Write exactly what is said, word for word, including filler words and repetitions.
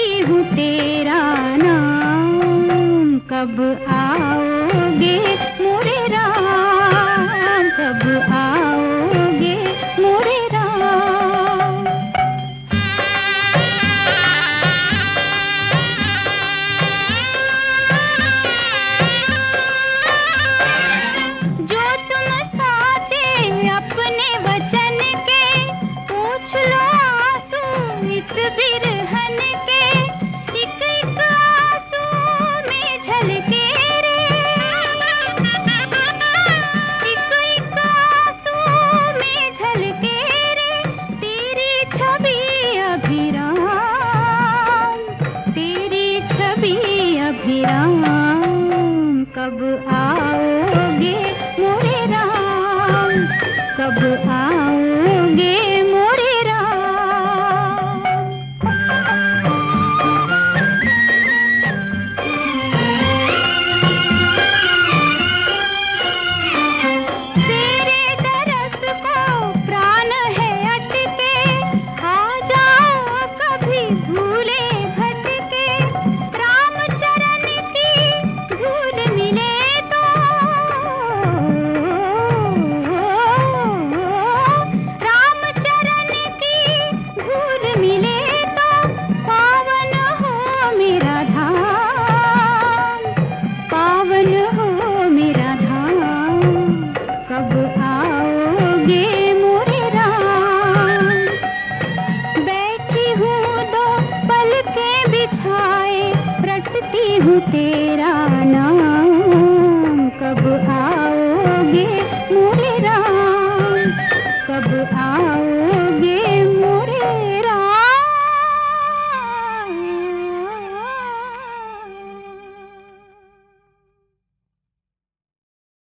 रटती हूँ तेरा नाम। कब आओगे मोरे राम, कब आओगे मोरे राम। जो तुम साचे अपने वचन के, पूछ लो आंसू इस बिरहन के। एक एक आंसू में झलके रे, एक एक आंसू में झलके रे, तेरी छवि अभिराम, तेरी छवि अभिराम। कब आओगे मोरे राम, कब आओगे मोरे राम। तेरे दरस को प्राण है अटके, आ जाओ कभी भूले भटके। राम चरण की धूल मिले तो, राम चरण की धूल मिले तो, पावन हो मेरा धाम, पावन हो मेरा धाम। कब आओगे मोरे राम। बैठी हूँ दो पलकें बिछाए, रटती हूँ तेरा